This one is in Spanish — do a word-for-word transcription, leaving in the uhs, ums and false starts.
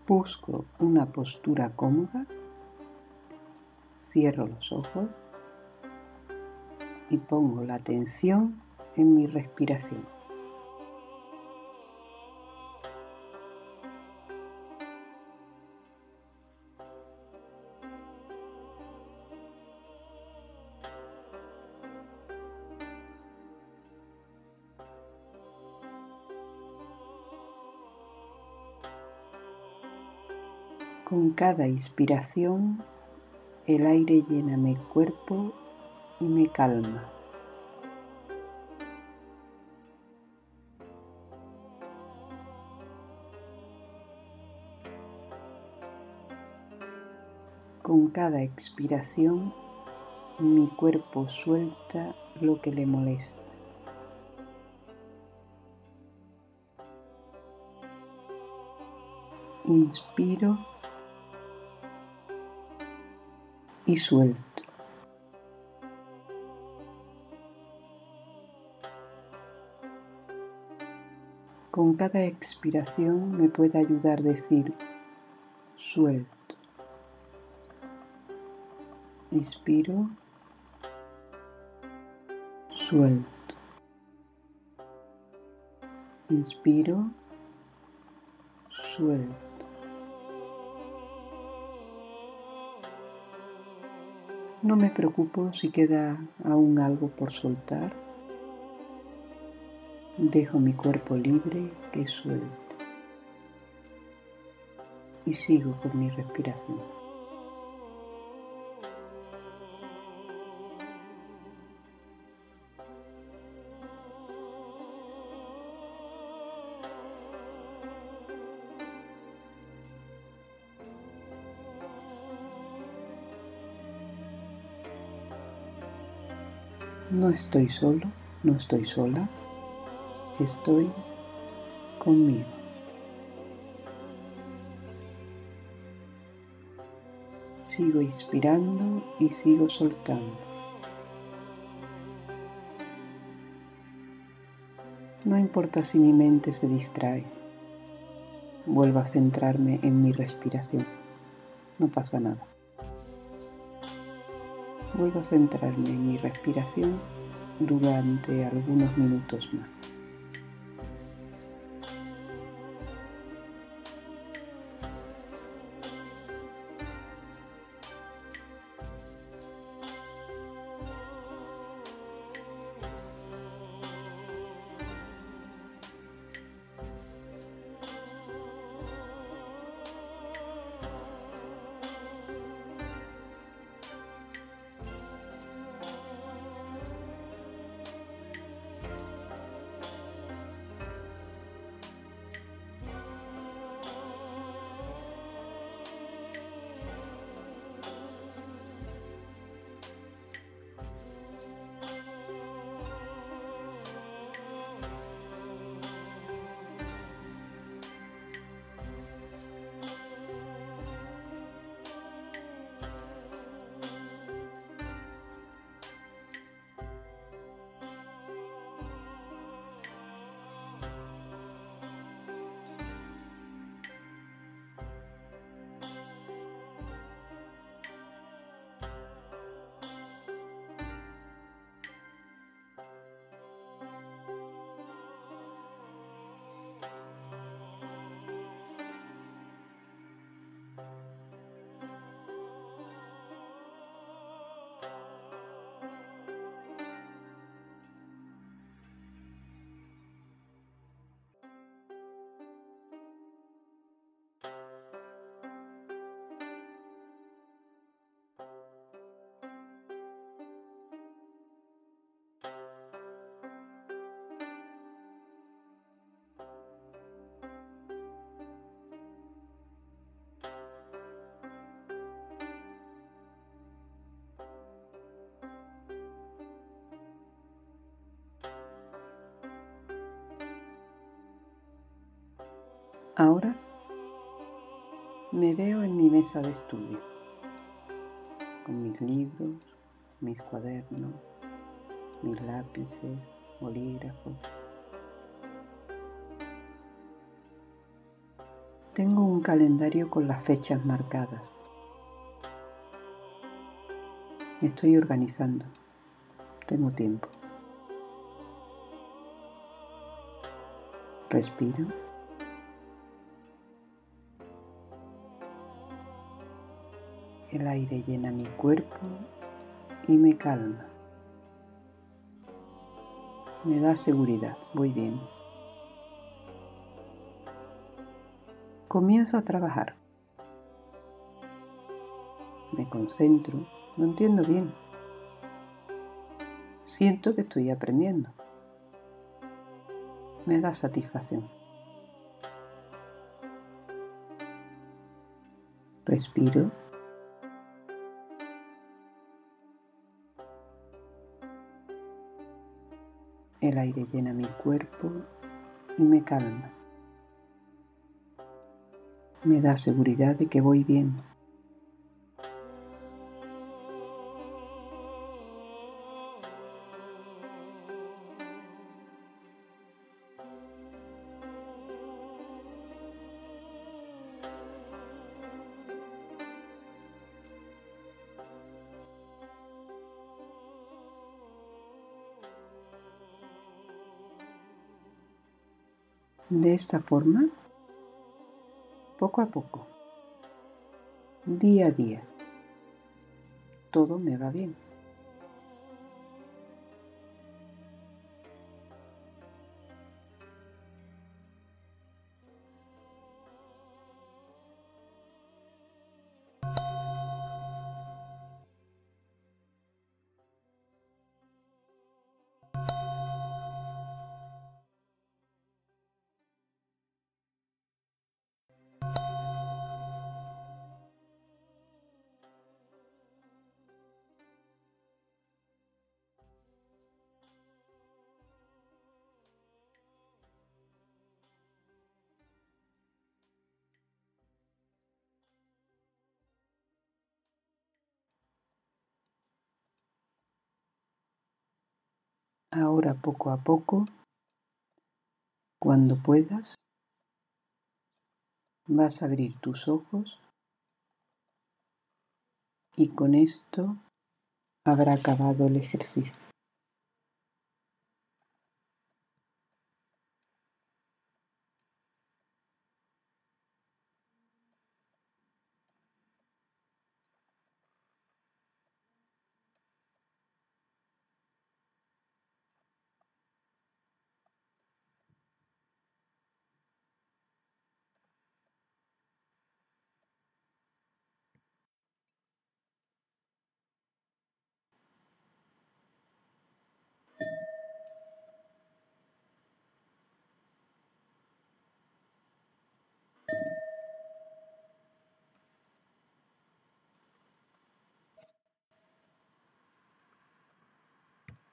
Busco una postura cómoda, cierro los ojos y pongo la atención en mi respiración. Con cada inspiración, el aire llena mi cuerpo y me calma. Con cada expiración, mi cuerpo suelta lo que le molesta. Inspiro y suelto. Con cada expiración me puede ayudar a decir suelto. Inspiro, suelto. Inspiro, suelto. No me preocupo si queda aún algo por soltar. Dejo mi cuerpo libre que suelte. Y sigo con mi respiración. No estoy solo, no estoy sola, estoy conmigo. Sigo inspirando y sigo soltando. No importa si mi mente se distrae, vuelvo a centrarme en mi respiración, no pasa nada. Vuelvo a centrarme en mi respiración durante algunos minutos más. Ahora me veo en mi mesa de estudio, con mis libros, mis cuadernos, mis lápices, bolígrafos. Tengo un calendario con las fechas marcadas. Me estoy organizando. Tengo tiempo. Respiro. El aire llena mi cuerpo y me calma. Me da seguridad. Voy bien. Comienzo a trabajar. Me concentro. Lo entiendo bien. Siento que estoy aprendiendo. Me da satisfacción. Respiro. El aire llena mi cuerpo y me calma. Me da seguridad de que voy bien. De esta forma, poco a poco, día a día, todo me va bien. Ahora poco a poco, cuando puedas, vas a abrir tus ojos y con esto habrá acabado el ejercicio.